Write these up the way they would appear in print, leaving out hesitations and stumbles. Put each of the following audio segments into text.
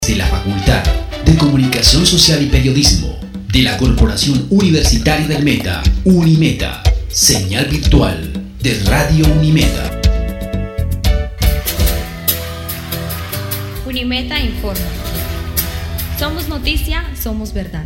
De la Facultad de Comunicación Social y Periodismo de la Corporación Universitaria del Meta, Unimeta, señal virtual de Radio Unimeta. Unimeta informa. Somos noticia, somos verdad.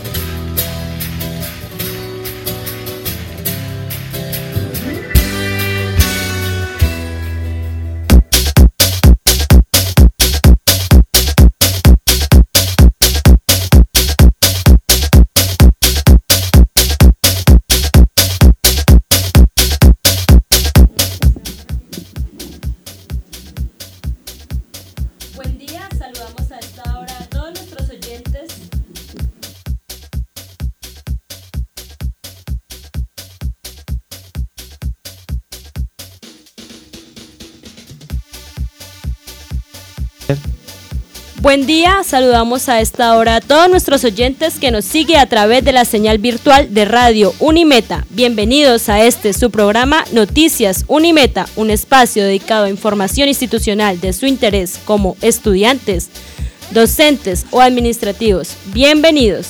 Buen día, saludamos a esta hora a todos nuestros oyentes. Buen día, saludamos a esta hora a todos nuestros oyentes que nos sigue a través de la señal virtual de Radio Unimeta. Bienvenidos a su programa Noticias Unimeta, un espacio dedicado a información institucional de su interés como estudiantes, docentes o administrativos. Bienvenidos.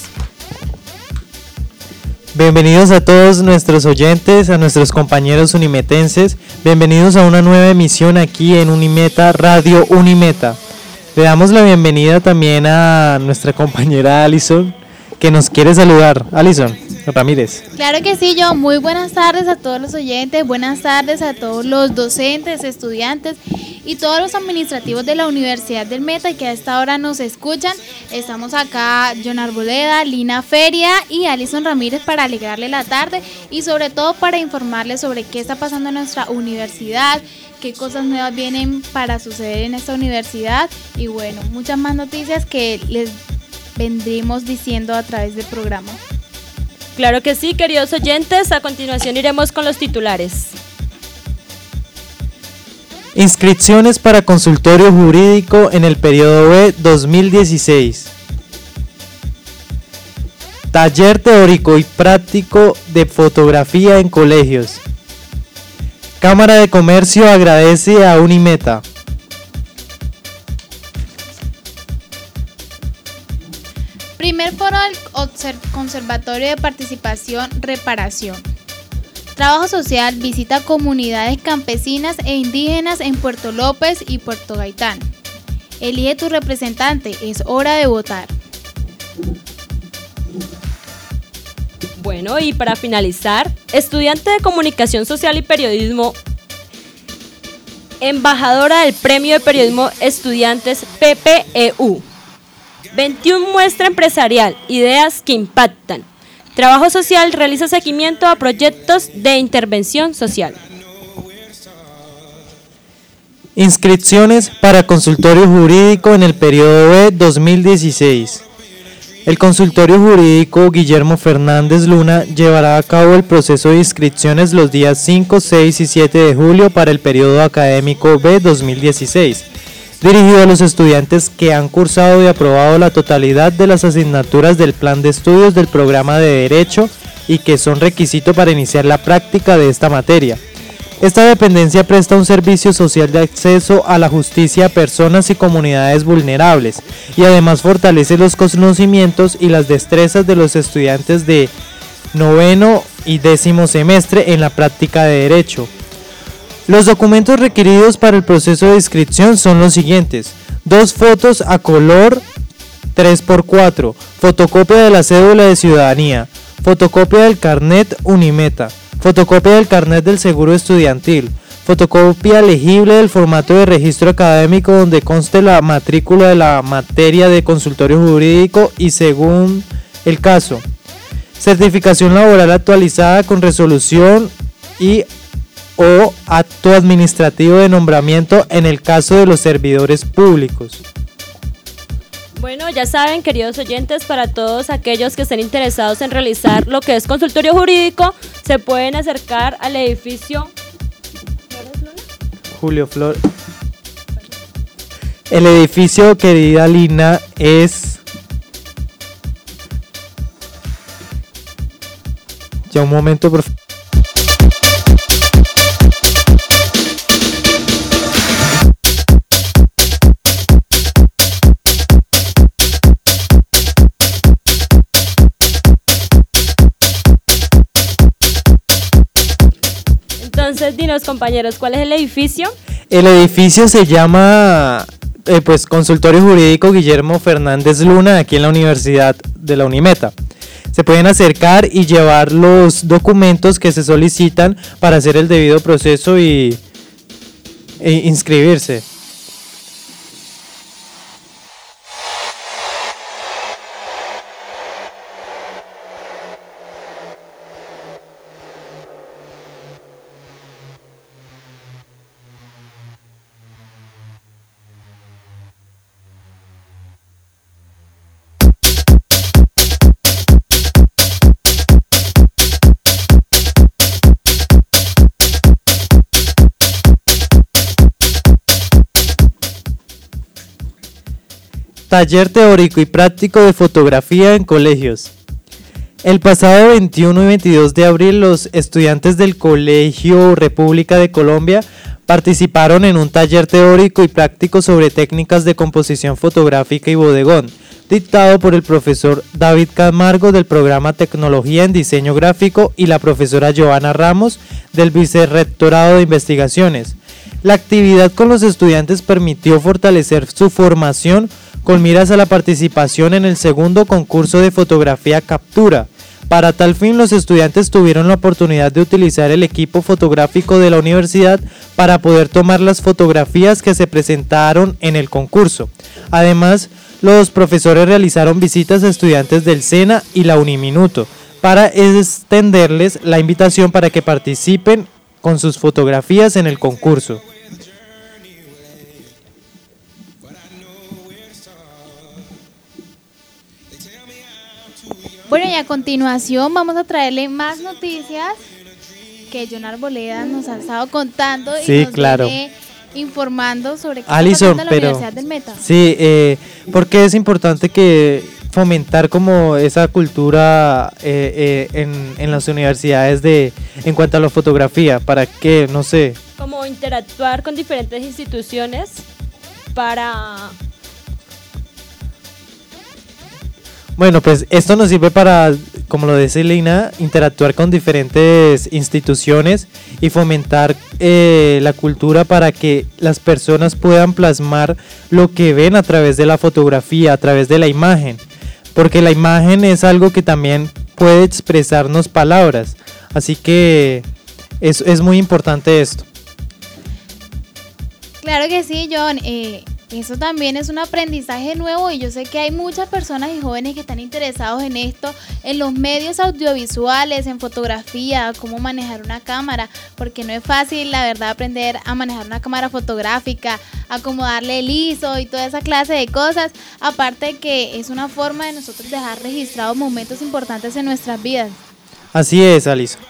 Bienvenidos a todos nuestros oyentes, a nuestros compañeros unimetenses. Bienvenidos a una nueva emisión aquí en Unimeta, Radio Unimeta. Le damos la bienvenida también a nuestra compañera Alison, que nos quiere saludar. Alison Ramírez. Claro que sí, muy buenas tardes a todos los oyentes, buenas tardes a todos los docentes, estudiantes y todos los administrativos de la Universidad del Meta que a esta hora nos escuchan. Estamos acá, John Arboleda, Lina Feria y Alison Ramírez para alegrarle la tarde y sobre todo para informarles sobre qué está pasando en nuestra universidad, qué cosas nuevas vienen para suceder en esta universidad y bueno, muchas más noticias que les vendremos diciendo a través del programa. Claro que sí, queridos oyentes, a continuación iremos con los titulares. Inscripciones para consultorio jurídico en el periodo B 2016. Taller teórico y práctico de fotografía en colegios. Cámara de Comercio agradece a Unimeta. Primer foro del Conservatorio de Participación Reparación. Trabajo social visita comunidades campesinas e indígenas en Puerto López y Puerto Gaitán. Elige tu representante, es hora de votar. Bueno, y para finalizar, estudiante de Comunicación Social y Periodismo, embajadora del Premio de Periodismo Estudiantes PPEU. 21 muestra empresarial, ideas que impactan. Trabajo social realiza seguimiento a proyectos de intervención social. Inscripciones para consultorio jurídico en el periodo B 2016. El consultorio jurídico Guillermo Fernández Luna llevará a cabo el proceso de inscripciones los días 5, 6 y 7 de julio para el periodo académico B 2016, dirigido a los estudiantes que han cursado y aprobado la totalidad de las asignaturas del plan de estudios del programa de Derecho y que son requisito para iniciar la práctica de esta materia. Esta dependencia presta un servicio social de acceso a la justicia a personas y comunidades vulnerables y además fortalece los conocimientos y las destrezas de los estudiantes de 9º y 10º semestre en la práctica de Derecho. Los documentos requeridos para el proceso de inscripción son los siguientes: 2 fotos a color 3x4, fotocopia de la cédula de ciudadanía, fotocopia del carnet Unimeta, fotocopia del carnet del seguro estudiantil, fotocopia legible del formato de registro académico donde conste la matrícula de la materia de consultorio jurídico y según el caso, certificación laboral actualizada con resolución y o acto administrativo de nombramiento en el caso de los servidores públicos. Bueno, ya saben, queridos oyentes, para todos aquellos que estén interesados en realizar lo que es consultorio jurídico, se pueden acercar al edificio Julio Flores. El edificio, querida Lina, es... Ya un momento, por favor. Entonces, dinos, compañeros, ¿cuál es el edificio? El edificio se llama Consultorio Jurídico Guillermo Fernández Luna, aquí en la Universidad de la Unimeta. Se pueden acercar y llevar los documentos que se solicitan para hacer el debido proceso e inscribirse. Taller teórico y práctico de fotografía en colegios. El pasado 21 y 22 de abril, los estudiantes del Colegio República de Colombia participaron en un taller teórico y práctico sobre técnicas de composición fotográfica y bodegón, dictado por el profesor David Camargo del programa Tecnología en Diseño Gráfico y la profesora Joana Ramos del Vicerrectorado de Investigaciones. La actividad con los estudiantes permitió fortalecer su formación con miras a la participación en el segundo concurso de fotografía captura. Para tal fin, los estudiantes tuvieron la oportunidad de utilizar el equipo fotográfico de la universidad para poder tomar las fotografías que se presentaron en el concurso. Además, los profesores realizaron visitas a estudiantes del SENA y la Uniminuto para extenderles la invitación para que participen con sus fotografías en el concurso. Bueno, y a continuación vamos a traerle más noticias que John Arboleda nos ha estado contando y nos viene informando sobre qué está pasando en la Universidad del Meta. Sí, porque es importante que fomentar como esa cultura en las universidades en cuanto a la fotografía, para que, no sé. Como interactuar con diferentes instituciones para... Bueno, pues esto nos sirve para, como lo dice Lina, interactuar con diferentes instituciones y fomentar la cultura para que las personas puedan plasmar lo que ven a través de la fotografía, a través de la imagen, porque la imagen es algo que también puede expresarnos palabras, así que es muy importante esto. Claro que sí, John. Eso también es un aprendizaje nuevo y yo sé que hay muchas personas y jóvenes que están interesados en esto, en los medios audiovisuales, en fotografía, cómo manejar una cámara, porque no es fácil, la verdad, aprender a manejar una cámara fotográfica, acomodarle el ISO y toda esa clase de cosas, aparte que es una forma de nosotros dejar registrados momentos importantes en nuestras vidas. Así es, Alison.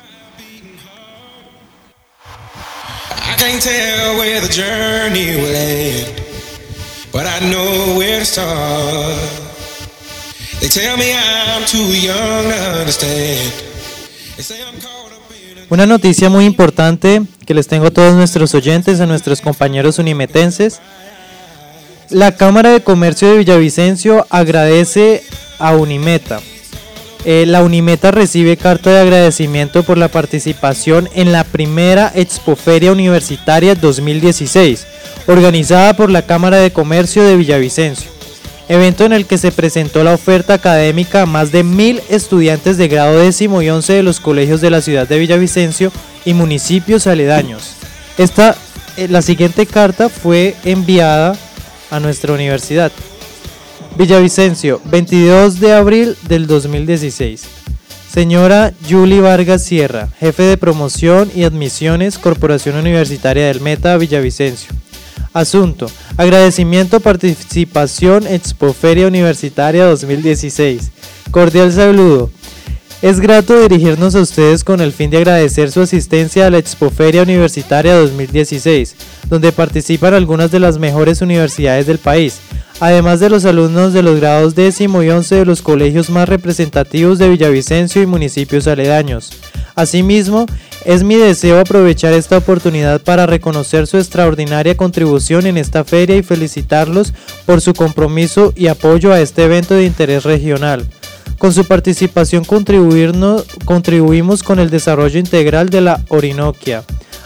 I can't tell where the journey will end, but I know where to start. They tell me I'm too young to understand. They say I'm caught up in Una noticia muy importante que les tengo a todos nuestros oyentes, a nuestros compañeros unimetenses. La Cámara de Comercio de Villavicencio agradece a Unimeta. La Unimeta recibe carta de agradecimiento por la participación en la primera Expoferia Universitaria 2016, organizada por la Cámara de Comercio de Villavicencio, evento en el que se presentó la oferta académica a más de 1,000 estudiantes de grado 10º y 11 de los colegios de la ciudad de Villavicencio y municipios aledaños. La siguiente carta fue enviada a nuestra universidad. Villavicencio, 22 de abril del 2016. Señora Julie Vargas Sierra, jefe de promoción y admisiones, Corporación Universitaria del Meta, Villavicencio. Asunto: agradecimiento, participación, Expoferia Universitaria 2016. Cordial saludo. Es grato dirigirnos a ustedes con el fin de agradecer su asistencia a la Expoferia Universitaria 2016, donde participan algunas de las mejores universidades del país, además de los alumnos de los grados 10º y 11 de los colegios más representativos de Villavicencio y municipios aledaños. Asimismo, es mi deseo aprovechar esta oportunidad para reconocer su extraordinaria contribución en esta feria y felicitarlos por su compromiso y apoyo a este evento de interés regional. Con su participación contribuimos con el desarrollo integral de la Orinoquia.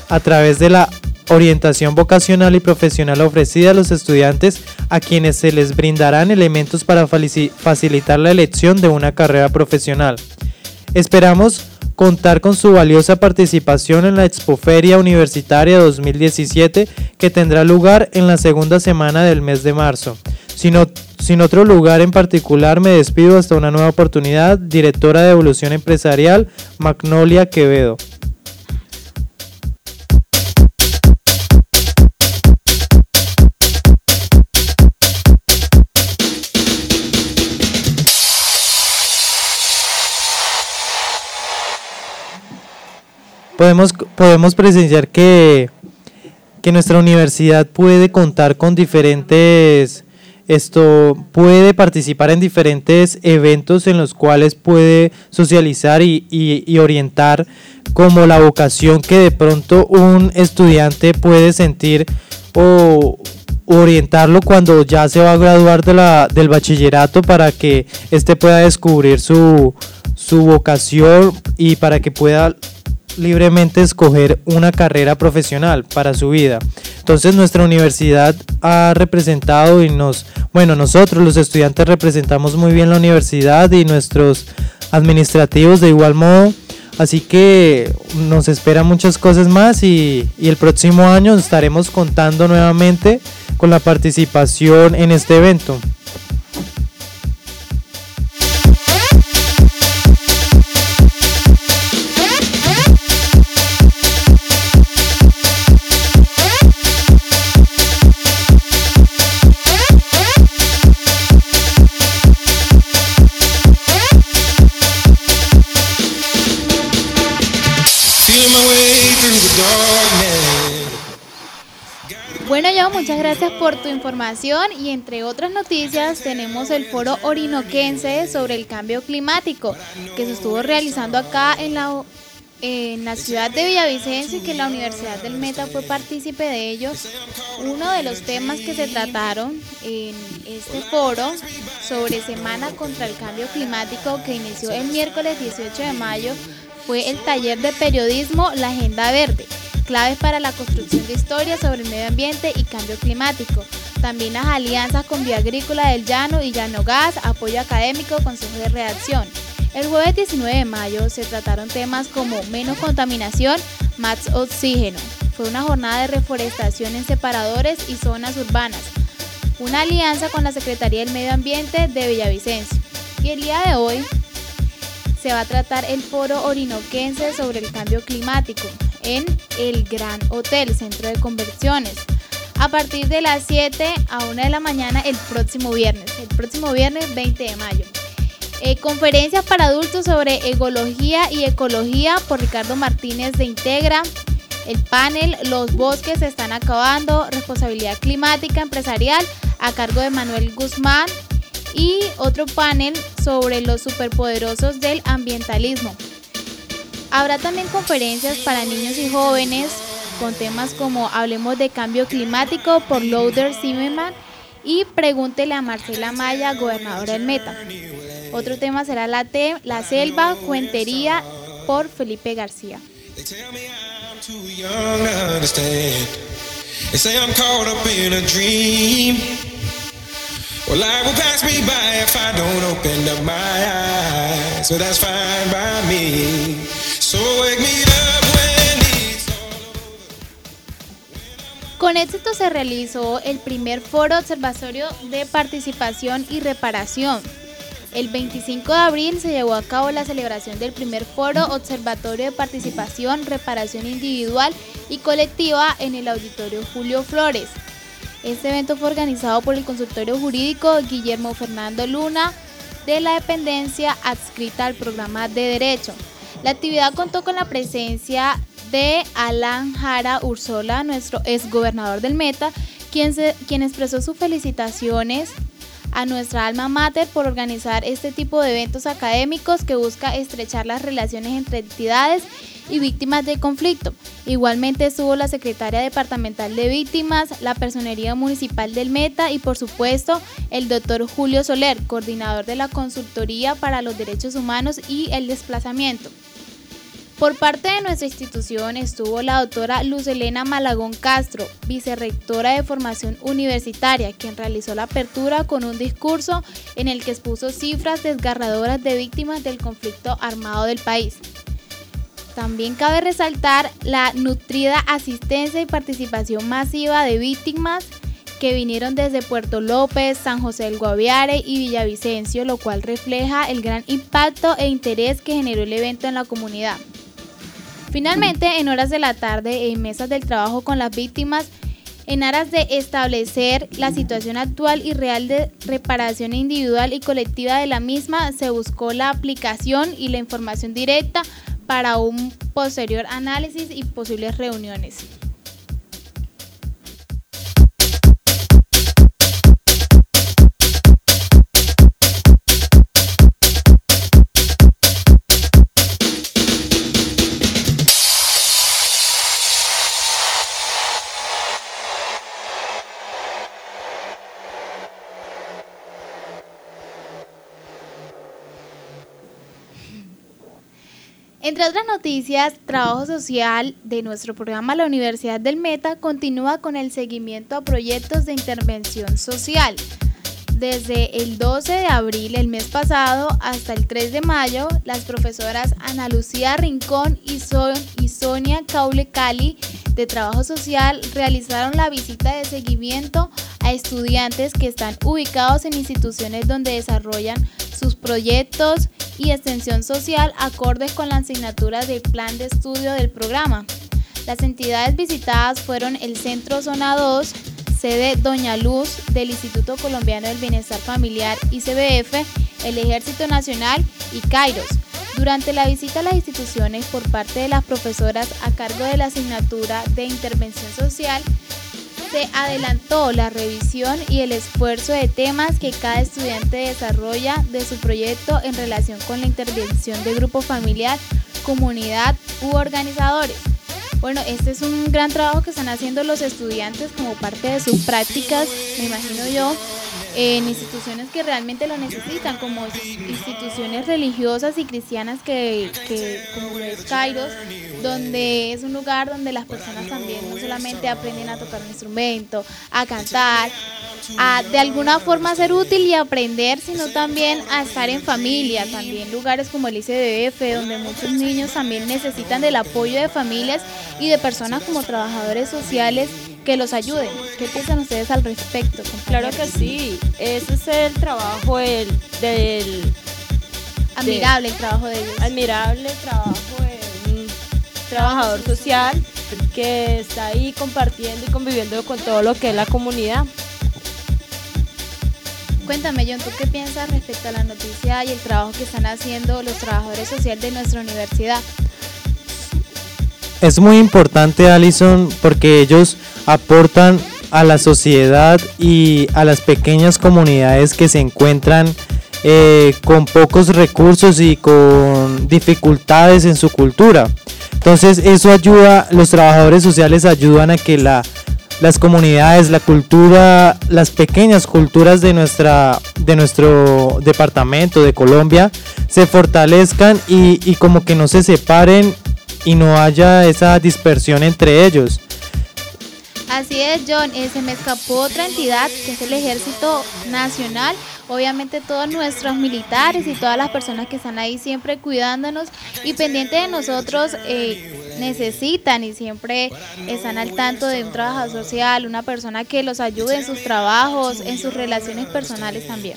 a través de la orientación vocacional y profesional ofrecida a los estudiantes, a quienes se les brindarán elementos para facilitar la elección de una carrera profesional. Esperamos contar con su valiosa participación en la Expoferia Universitaria 2017, que tendrá lugar en la segunda semana del mes de marzo. Sin otro lugar en particular, me despido hasta una nueva oportunidad. Directora de Evolución Empresarial, Magnolia Quevedo. Podemos presenciar que nuestra universidad puede contar con puede participar en diferentes eventos en los cuales puede socializar y orientar, como la vocación que de pronto un estudiante puede sentir, o orientarlo cuando ya se va a graduar del bachillerato, para que éste pueda descubrir su vocación y para que pueda libremente escoger una carrera profesional para su vida. Entonces nuestra universidad ha representado nosotros los estudiantes representamos muy bien la universidad, y nuestros administrativos de igual modo, así que nos esperan muchas cosas más, y el próximo año estaremos contando nuevamente con la participación en este evento. Bueno, Joe, muchas gracias por tu información, y entre otras noticias tenemos el Foro Orinoquense sobre el Cambio Climático, que se estuvo realizando acá en la ciudad de Villavicencio, y que la Universidad del Meta fue partícipe de ellos. Uno de los temas que se trataron en este foro sobre Semana contra el Cambio Climático, que inició el miércoles 18 de mayo, fue el taller de periodismo La Agenda Verde, claves para la construcción de historias sobre el medio ambiente y cambio climático. También las alianzas con Vía Agrícola del Llano y Llano Gas, apoyo académico, consejo de redacción. El jueves 19 de mayo se trataron temas como menos contaminación, más oxígeno. Fue una jornada de reforestación en separadores y zonas urbanas, una alianza con la Secretaría del Medio Ambiente de Villavicencio. Y el día de hoy se va a tratar el Foro Orinoquense sobre el Cambio Climático en el Gran Hotel, Centro de Convenciones, a partir de las 7 a 1 de la mañana el próximo viernes 20 de mayo. Conferencias para adultos sobre egología y ecología por Ricardo Martínez de Integra. El panel Los bosques se están acabando, responsabilidad climática empresarial, a cargo de Manuel Guzmán. Y otro panel sobre los superpoderosos del ambientalismo. Habrá también conferencias para niños y jóvenes con temas como Hablemos de Cambio Climático por Lauder Zimmerman y Pregúntele a Marcela Maya, gobernadora del Meta. Otro tema será la selva, cuentería por Felipe García. Well, life will pass me by if I don't open up my eyes. So that's fine by me. So wake me up when it's all over. Con éxito se realizó el primer foro observatorio de participación y reparación. El 25 de abril se llevó a cabo la celebración del primer foro observatorio de participación, reparación individual y colectiva en el Auditorio Julio Flores. Este evento fue organizado por el consultorio jurídico Guillermo Fernando Luna, de la dependencia adscrita al programa de Derecho. La actividad contó con la presencia de Alan Jara Ursola, nuestro exgobernador del Meta, quien expresó sus felicitaciones a nuestra alma mater por organizar este tipo de eventos académicos que busca estrechar las relaciones entre entidades y víctimas de conflicto. Igualmente estuvo la secretaria departamental de víctimas, la personería municipal del Meta y por supuesto el doctor Julio Soler, coordinador de la Consultoría para los Derechos Humanos y el Desplazamiento. Por parte de nuestra institución estuvo la doctora Luz Helena Malagón Castro, vicerrectora de formación universitaria, quien realizó la apertura con un discurso en el que expuso cifras desgarradoras de víctimas del conflicto armado del país. También cabe resaltar la nutrida asistencia y participación masiva de víctimas que vinieron desde Puerto López, San José del Guaviare y Villavicencio, lo cual refleja el gran impacto e interés que generó el evento en la comunidad. Finalmente, en horas de la tarde, en mesas del trabajo con las víctimas, en aras de establecer la situación actual y real de reparación individual y colectiva de la misma, se buscó la aplicación y la información directa para un posterior análisis y posibles reuniones. Entre otras noticias, trabajo social de nuestro programa La Universidad del Meta continúa con el seguimiento a proyectos de intervención social. Desde el 12 de abril, el mes pasado, hasta el 3 de mayo, las profesoras Ana Lucía Rincón y Sonia Caule Cali de Trabajo Social realizaron la visita de seguimiento a estudiantes que están ubicados en instituciones donde desarrollan sus proyectos y extensión social acordes con la asignatura del plan de estudio del programa. Las entidades visitadas fueron el Centro Zona 2, sede Doña Luz del Instituto Colombiano del Bienestar Familiar ICBF, el Ejército Nacional y Kairos. Durante la visita a las instituciones por parte de las profesoras a cargo de la asignatura de intervención social, se adelantó la revisión y el esfuerzo de temas que cada estudiante desarrolla de su proyecto en relación con la intervención de grupo familiar, comunidad u organizadores. Bueno, este es un gran trabajo que están haciendo los estudiantes como parte de sus prácticas, me imagino yo, en instituciones que realmente lo necesitan, como instituciones religiosas y cristianas como es Kairos, donde es un lugar donde las personas también no solamente aprenden a tocar un instrumento, a cantar, a de alguna forma ser útil y aprender, sino también a estar en familia. También lugares como el ICBF, donde muchos niños también necesitan del apoyo de familias y de personas como trabajadores sociales que los ayuden. ¿Qué piensan ustedes al respecto, compañeros? Claro que sí, ese es el trabajo admirable el trabajo de ellos. Admirable el trabajo de un trabajador social que está ahí compartiendo y conviviendo con todo lo que es la comunidad. Cuéntame, John, ¿tú qué piensas respecto a la noticia y el trabajo que están haciendo los trabajadores sociales de nuestra universidad? Es muy importante, Alison, porque ellos aportan a la sociedad y a las pequeñas comunidades que se encuentran con pocos recursos y con dificultades en su cultura. Entonces eso ayuda, los trabajadores sociales ayudan a que las comunidades, la cultura, las pequeñas culturas de nuestro departamento de Colombia se fortalezcan y como que no se separen y no haya esa dispersión entre ellos. Así es, John, se me escapó otra entidad que es el Ejército Nacional. Obviamente todos nuestros militares y todas las personas que están ahí siempre cuidándonos y pendientes de nosotros necesitan y siempre están al tanto de un trabajador social, una persona que los ayude en sus trabajos, en sus relaciones personales también.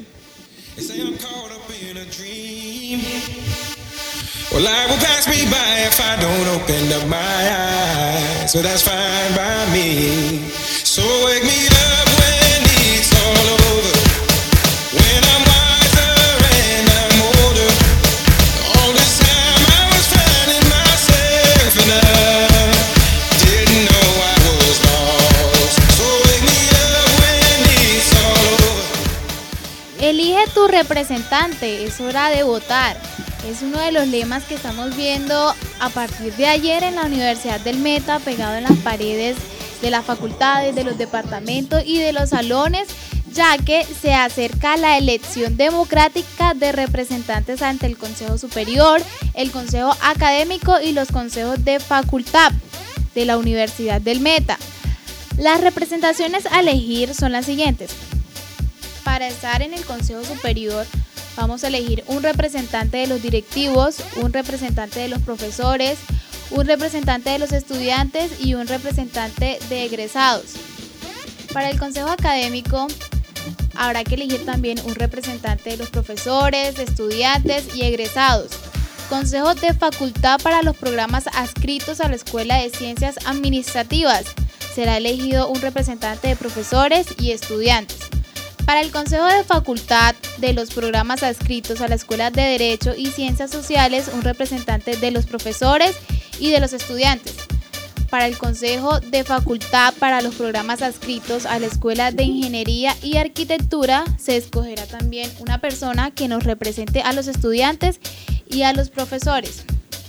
Well, life will pass me by if I don't open up my eyes. So that's fine by me. So wake me up when it's all over. When I'm wiser and I'm older. All this time I was finding myself and I didn't know I was lost. So wake me up when it's all over. Elige tu representante, es hora de votar. Es uno de los lemas que estamos viendo a partir de ayer en la Universidad del Meta, pegado en las paredes de las facultades, de los departamentos y de los salones, ya que se acerca la elección democrática de representantes ante el Consejo Superior, el Consejo Académico y los consejos de facultad de la Universidad del Meta. Las representaciones a elegir son las siguientes. Para estar en el Consejo Superior vamos a elegir un representante de los directivos, un representante de los profesores, un representante de los estudiantes y un representante de egresados. Para el Consejo Académico habrá que elegir también un representante de los profesores, de estudiantes y egresados. Consejo de facultad para los programas adscritos a la Escuela de Ciencias Administrativas. Será elegido un representante de profesores y estudiantes. Para el Consejo de facultad de los programas adscritos a la Escuela de Derecho y Ciencias Sociales, un representante de los profesores y de los estudiantes. Para el Consejo de facultad para los programas adscritos a la Escuela de Ingeniería y Arquitectura, se escogerá también una persona que nos represente a los estudiantes y a los profesores.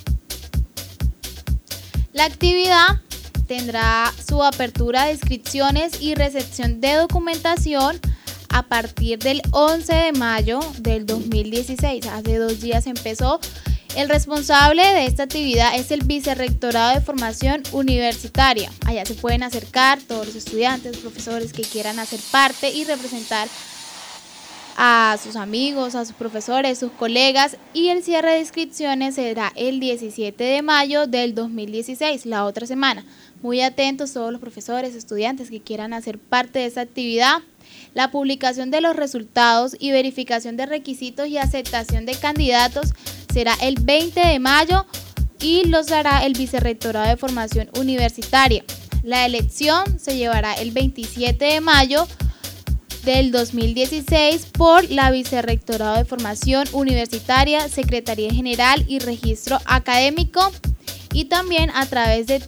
La actividad tendrá su apertura de inscripciones y recepción de documentación a partir del 11 de mayo del 2016. Hace 2 días empezó. El responsable de esta actividad es el Vicerrectorado de Formación Universitaria. Allá se pueden acercar todos los estudiantes, profesores que quieran hacer parte y representar a sus amigos, a sus profesores, sus colegas, y el cierre de inscripciones será el 17 de mayo del 2016, la otra semana. Muy atentos todos los profesores, estudiantes que quieran hacer parte de esta actividad. La publicación de los resultados y verificación de requisitos y aceptación de candidatos será el 20 de mayo y los hará el Vicerrectorado de Formación Universitaria. La elección se llevará el 27 de mayo del 2016 por la Vicerrectorado de Formación Universitaria, Secretaría General y Registro Académico, y también a través de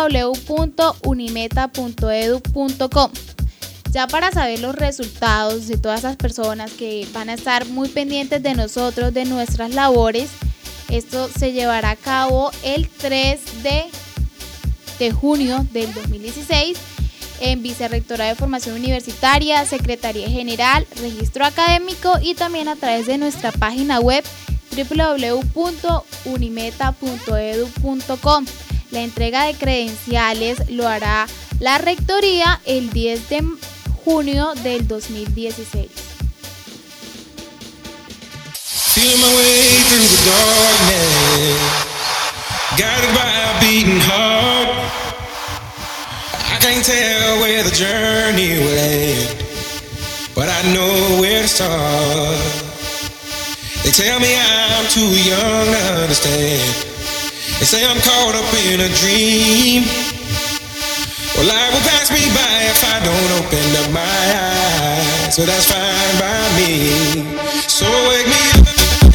www.unimeta.edu.com. Ya para saber los resultados de todas esas personas que van a estar muy pendientes de nosotros, de nuestras labores, esto se llevará a cabo el 3 de junio del 2016 en Vicerrectorado de Formación Universitaria, Secretaría General, Registro Académico, y también a través de nuestra página web www.unimeta.edu.com. La entrega de credenciales lo hará la Rectoría el 10 de junio del 2016. Feeling my way through the darkness, guided by a beating heart. I can't tell where the journey will end, but I know where to start. They tell me I'm too young to understand. They say I'm caught up in a dream. Well, life will pass me by if I don't open up my eyes. So that's fine by me. So wake me up.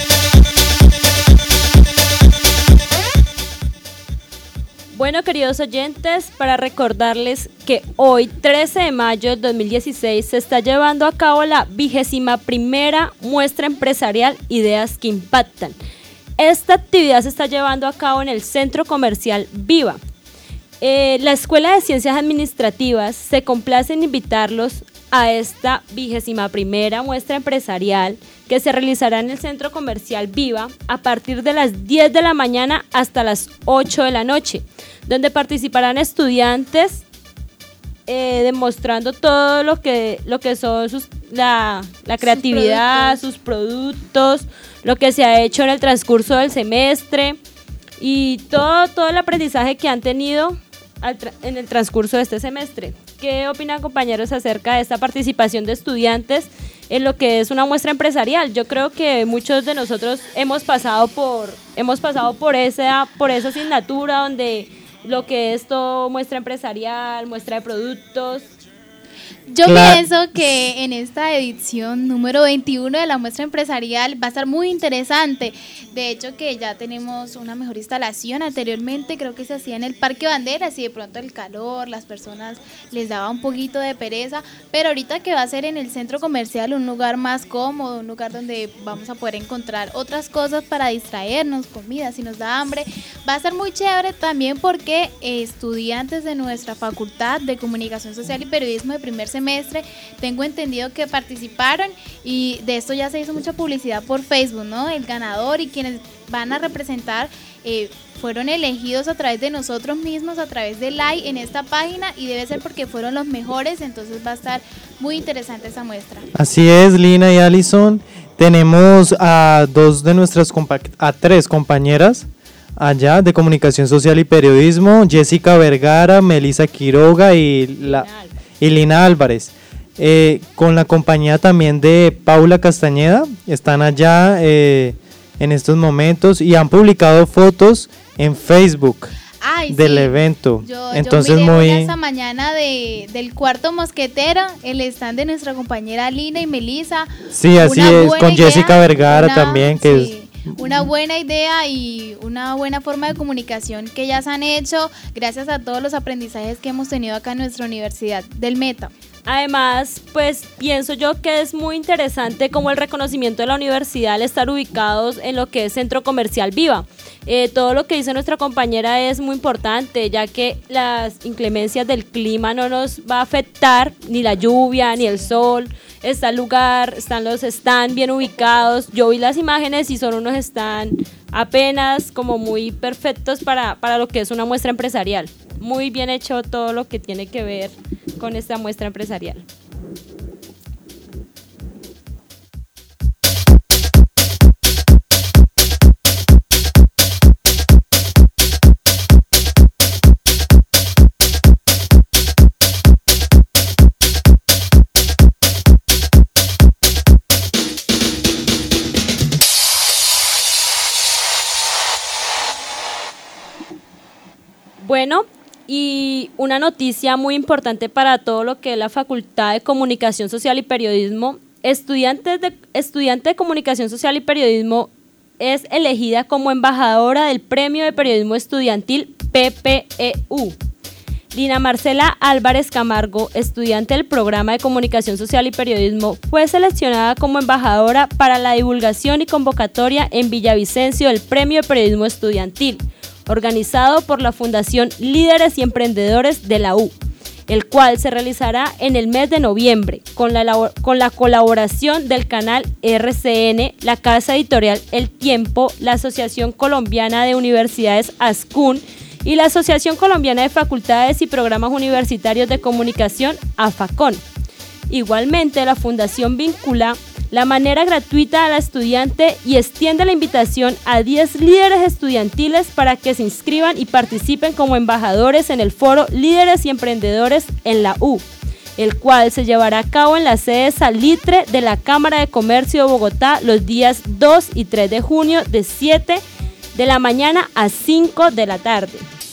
Bueno, queridos oyentes, para recordarles que hoy, 13 de mayo del 2016, se está llevando a cabo la 21ª Muestra Empresarial Ideas que Impactan. Esta actividad se está llevando a cabo en el Centro Comercial Viva. La Escuela de Ciencias Administrativas se complace en invitarlos a esta 21ª Muestra Empresarial que se realizará en el Centro Comercial Viva a partir de las 10 de la mañana hasta las 8 de la noche, donde participarán estudiantes demostrando todo lo que son la creatividad, sus productos, lo que se ha hecho en el transcurso del semestre y todo el aprendizaje que han tenido en el transcurso de este semestre. ¿Qué opinan, compañeros, acerca de esta participación de estudiantes en lo que es una muestra empresarial? Yo creo que muchos de nosotros hemos pasado por esa asignatura donde lo que es todo muestra empresarial, muestra de productos. Yo pienso que en esta edición número 21 de la muestra empresarial va a estar muy interesante. De hecho, que ya tenemos una mejor instalación. Anteriormente creo que se hacía en el Parque Banderas y de pronto el calor, las personas les daba un poquito de pereza, pero ahorita que va a ser en el centro comercial, un lugar más cómodo, un lugar donde vamos a poder encontrar otras cosas para distraernos, comida si nos da hambre, va a ser muy chévere también porque estudiantes de nuestra Facultad de Comunicación Social y Periodismo de primer semestre. Tengo entendido que participaron y de esto ya se hizo mucha publicidad por Facebook, ¿no? El ganador y quienes van a representar fueron elegidos a través de nosotros mismos, a través de like en esta página, y debe ser porque fueron los mejores, entonces va a estar muy interesante esa muestra. Así es, Lina y Alison. Tenemos a tres compañeras allá de Comunicación Social y Periodismo, Jessica Vergara, Melissa Quiroga y Lina Álvarez. Con la compañía también de Paula Castañeda, están allá en estos momentos y han publicado fotos en Facebook del evento. Entonces yo miré esta mañana del Cuarto Mosquetero, el stand de nuestra compañera Lina y Melissa. Sí, así es, con Jessica Vergara también, que sí, una buena idea y una buena forma de comunicación que ya se han hecho gracias a todos los aprendizajes que hemos tenido acá en nuestra Universidad del Meta. Además, pues pienso yo que es muy interesante como el reconocimiento de la universidad al estar ubicados en lo que es Centro Comercial Viva. Todo lo que dice nuestra compañera es muy importante, ya que las inclemencias del clima no nos va a afectar, ni la lluvia, ni el sol. Está el lugar, están bien ubicados. Yo vi las imágenes y son unos están apenas como muy perfectos para lo que es una muestra empresarial. Muy bien hecho todo lo que tiene que ver con esta muestra empresarial. Bueno, y una noticia muy importante para todo lo que es la Facultad de Comunicación Social y Periodismo. Estudiante de Comunicación Social y Periodismo es elegida como embajadora del Premio de Periodismo Estudiantil PPEU. Lina Marcela Álvarez Camargo, estudiante del programa de Comunicación Social y Periodismo, fue seleccionada como embajadora para la divulgación y convocatoria en Villavicencio del Premio de Periodismo Estudiantil, organizado por la Fundación Líderes y Emprendedores de la U, el cual se realizará en el mes de noviembre con la colaboración del canal RCN, la Casa Editorial El Tiempo, la Asociación Colombiana de Universidades ASCUN y la Asociación Colombiana de Facultades y Programas Universitarios de Comunicación AFACON. Igualmente, la Fundación vincula la manera gratuita a la estudiante y extiende la invitación a 10 líderes estudiantiles para que se inscriban y participen como embajadores en el foro Líderes y Emprendedores en la U, el cual se llevará a cabo en la sede Salitre de la Cámara de Comercio de Bogotá los días 2 y 3 de junio de 7 de la mañana a 5 de la tarde.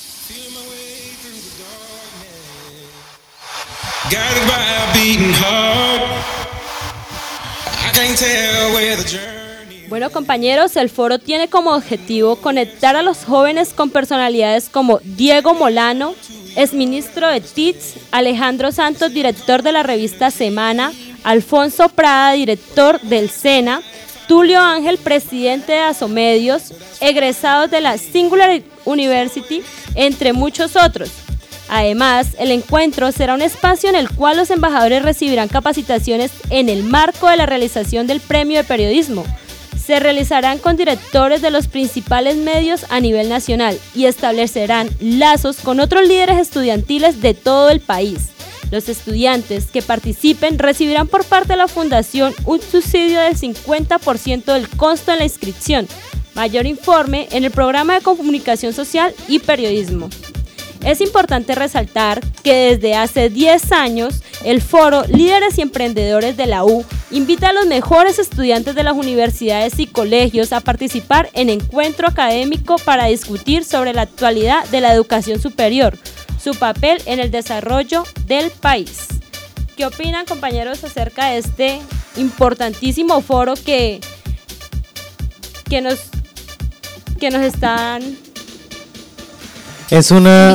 Bueno, compañeros, el foro tiene como objetivo conectar a los jóvenes con personalidades como Diego Molano, exministro de TICS, Alejandro Santos, director de la revista Semana, Alfonso Prada, director del SENA, Tulio Ángel, presidente de Asomedios, egresados de la Singular University, entre muchos otros. Además, el encuentro será un espacio en el cual los embajadores recibirán capacitaciones en el marco de la realización del Premio de Periodismo. Se realizarán con directores de los principales medios a nivel nacional y establecerán lazos con otros líderes estudiantiles de todo el país. Los estudiantes que participen recibirán por parte de la Fundación un subsidio del 50% del costo de la inscripción. Mayor informe en el programa de Comunicación Social y Periodismo. Es importante resaltar que desde hace 10 años el foro Líderes y Emprendedores de la U invita a los mejores estudiantes de las universidades y colegios a participar en encuentro académico para discutir sobre la actualidad de la educación superior, su papel en el desarrollo del país. ¿Qué opinan, compañeros, acerca de este importantísimo foro que nos están... Es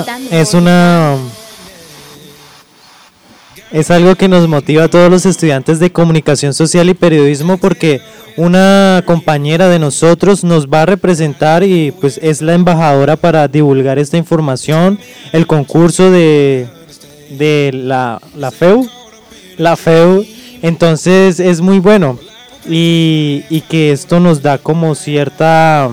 algo que nos motiva a todos los estudiantes de Comunicación Social y Periodismo, porque una compañera de nosotros nos va a representar y pues es la embajadora para divulgar esta información, el concurso de la FEU, la FEU. Entonces es muy bueno y que esto nos da como cierto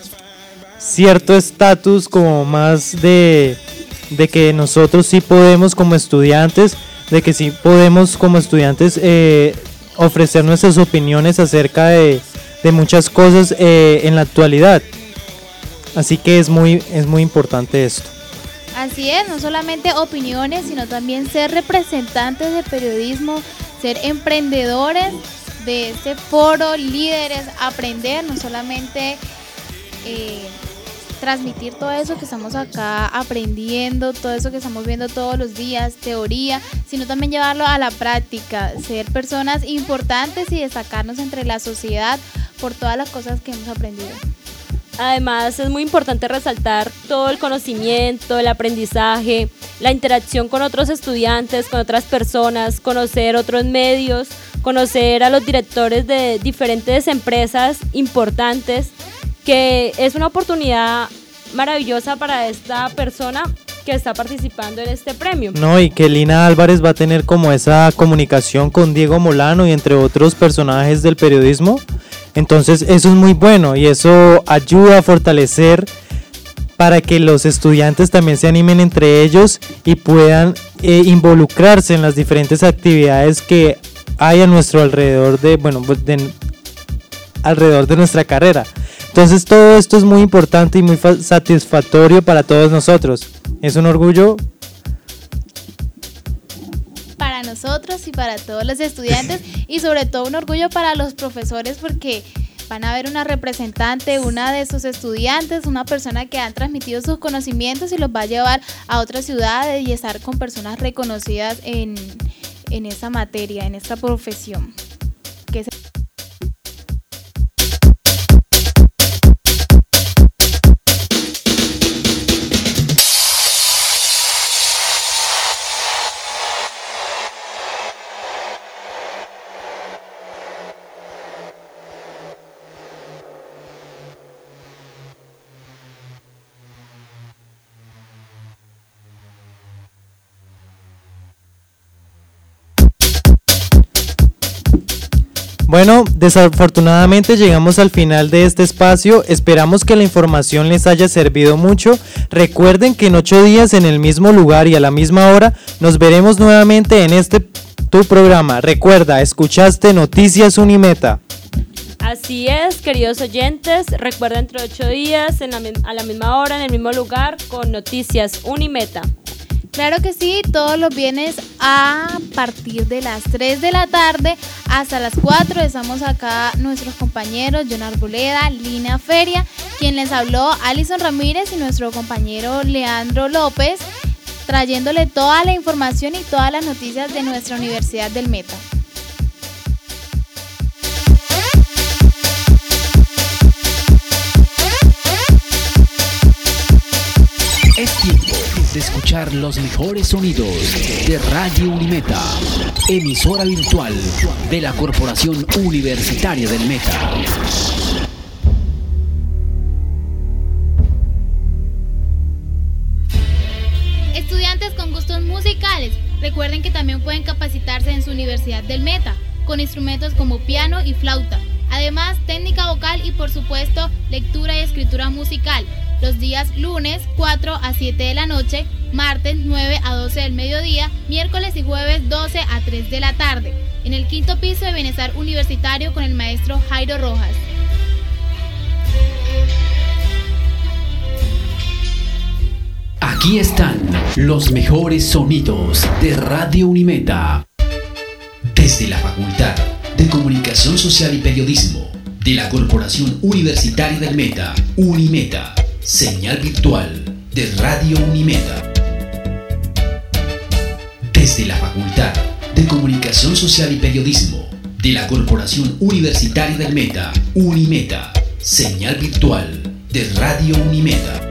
estatus como más de que nosotros sí podemos como estudiantes, de que sí podemos como estudiantes ofrecer nuestras opiniones acerca de muchas cosas en la actualidad. Así que es muy importante esto. Así es, no solamente opiniones, sino también ser representantes de periodismo, ser emprendedores de este foro, líderes, aprender, no solamente transmitir todo eso que estamos acá aprendiendo, todo eso que estamos viendo todos los días, teoría, sino también llevarlo a la práctica, ser personas importantes y destacarnos entre la sociedad por todas las cosas que hemos aprendido. Además es muy importante resaltar todo el conocimiento, el aprendizaje, la interacción con otros estudiantes, con otras personas, conocer otros medios, conocer a los directores de diferentes empresas importantes, que es una oportunidad maravillosa para esta persona que está participando en este premio. No, y que Lina Álvarez va a tener como esa comunicación con Diego Molano y entre otros personajes del periodismo. Entonces eso es muy bueno y eso ayuda a fortalecer para que los estudiantes también se animen entre ellos y puedan involucrarse en las diferentes actividades que hay a nuestro alrededor alrededor de nuestra carrera. Entonces todo esto es muy importante y muy satisfactorio para todos nosotros. Es un orgullo para nosotros y para todos los estudiantes y sobre todo un orgullo para los profesores porque van a ver una representante, una de sus estudiantes, una persona que han transmitido sus conocimientos y los va a llevar a otras ciudades y estar con personas reconocidas en esa materia, en esta profesión. Bueno, desafortunadamente llegamos al final de este espacio. Esperamos que la información les haya servido mucho. Recuerden que en 8 días en el mismo lugar y a la misma hora nos veremos nuevamente en tu programa. Recuerda, escuchaste Noticias Unimeta. Así es, queridos oyentes, recuerda entre 8 días a la misma hora, en el mismo lugar, con Noticias Unimeta. Claro que sí, todos los viernes a partir de las 3 de la tarde hasta las 4 estamos acá nuestros compañeros John Arboleda, Lina Feria, quien les habló Alison Ramírez y nuestro compañero Leandro López, trayéndole toda la información y todas las noticias de nuestra Universidad del Meta. Es tiempo de escuchar los mejores sonidos de Radio Unimeta, emisora virtual de la Corporación Universitaria del Meta. Estudiantes con gustos musicales, recuerden que también pueden capacitarse en su Universidad del Meta, con instrumentos como piano y flauta. Además, técnica vocal y por supuesto, lectura y escritura musical. Los días lunes 4 a 7 de la noche, martes 9 a 12 del mediodía, miércoles y jueves 12 a 3 de la tarde, en el 5º piso de Bienestar Universitario con el maestro Jairo Rojas. Aquí están los mejores sonidos de Radio Unimeta. Desde la Facultad de Comunicación Social y Periodismo de la Corporación Universitaria del Meta, Unimeta. Señal virtual de Radio Unimeta. Desde la Facultad de Comunicación Social y Periodismo de la Corporación Universitaria del Meta, Unimeta. Señal virtual de Radio Unimeta.